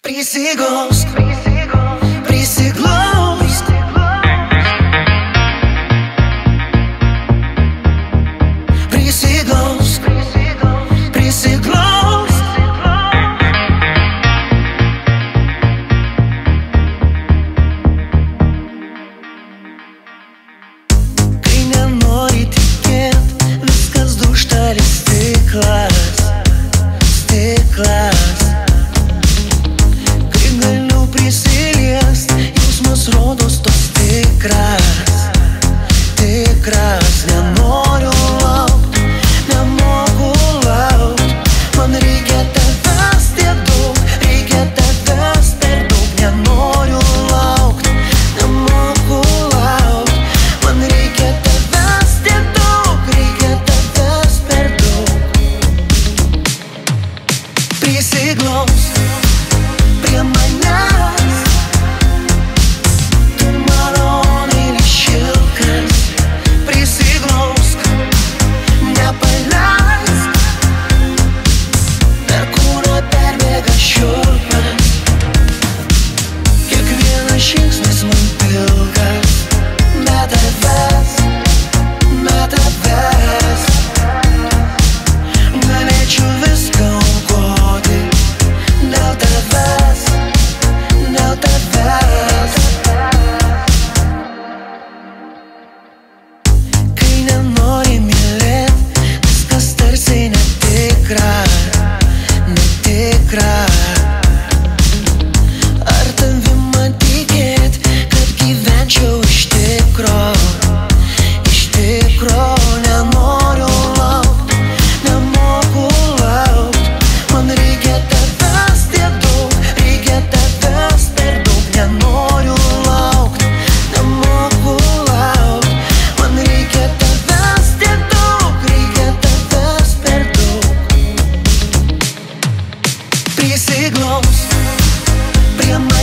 Prisiglausk, prisiglausk, prisiglausk, prisiglausk. Kai nenori tikėt, viskas dūžta lyg stiklas, stiklas. Prisiliest, jausmas rodos tos tikras, tikras. Nenoriu laukt, nemoku laukt. Man reikia tavęs tiek daug, reikia tavęs per daug. Nenoriu laukt, nemoku laukt. Man reikia tavęs tiek daug, reikia tavęs per daug. Prisiglausk prie manęs, tu maloniai lyg šilkas. Prisiglausk, nepaleisk, per kūną perbėga šiurpas. Kiekvienas žingsnis man pilkas, be tavęs, be tavęs. Galėčiau viską aukoti dėl tavęs, dėl tavęs. Kai nenori mylėt, viskas tarsi netikra, netikra. Ar tavim man tikėt, kad gyvenčiau iš tikro, iš tikro. Nenoriu laukt, nemoku laukt. Man reikia tavęs tiek daug, reikia tavęs per daug. Nenoriu laukt, nemoku laukt. Man reikia tavęs tiek daug, reikia tavęs per daug. Prisiglausk prie manęs.